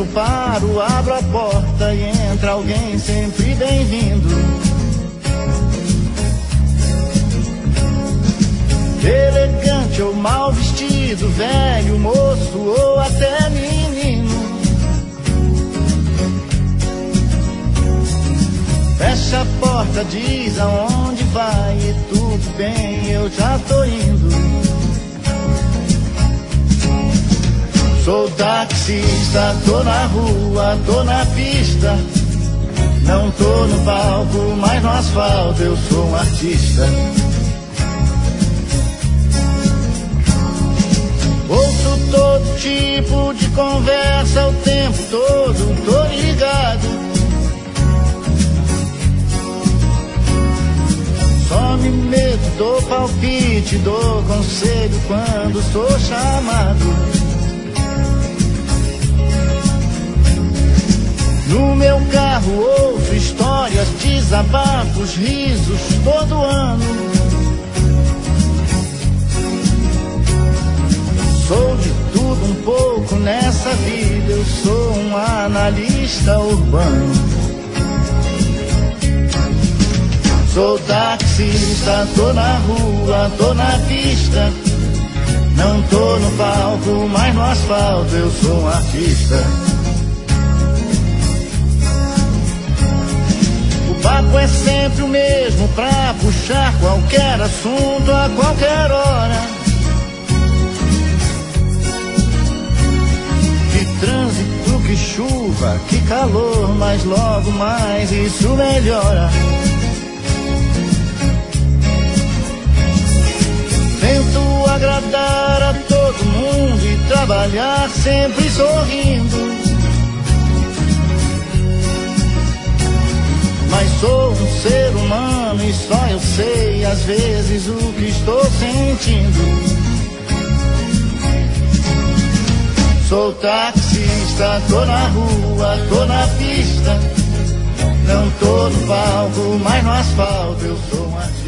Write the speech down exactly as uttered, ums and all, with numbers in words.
eu paro, abro a porta e entra alguém sempre bem-vindo. Elegante ou mal vestido, velho, moço ou até menino. Fecha a porta, diz aonde vai e tudo bem, eu já tô indo. Sou taxista, tô na rua, tô na pista. Não tô no palco, mas no asfalto eu sou um artista. Ouço todo tipo de conversa o tempo todo, tô ligado. Some medo, dou palpite, dou conselho quando sou chamado. No meu carro ouço histórias, desabafos, risos todo ano. Sou de tudo um pouco nessa vida, eu sou um analista urbano. Sou taxista, tô na rua, tô na pista. Não tô no palco, mas no asfalto eu sou um artista. O papo é sempre o mesmo pra puxar qualquer assunto a qualquer hora. Que trânsito, que chuva, que calor, mas logo mais isso melhora. Tento agradar a todo mundo e trabalhar sempre sorrindo. Mas sou um ser humano e só eu sei às vezes o que estou sentindo. Sou taxista, tô na rua, tô na pista. Não tô no palco, mas no asfalto eu sou um artista.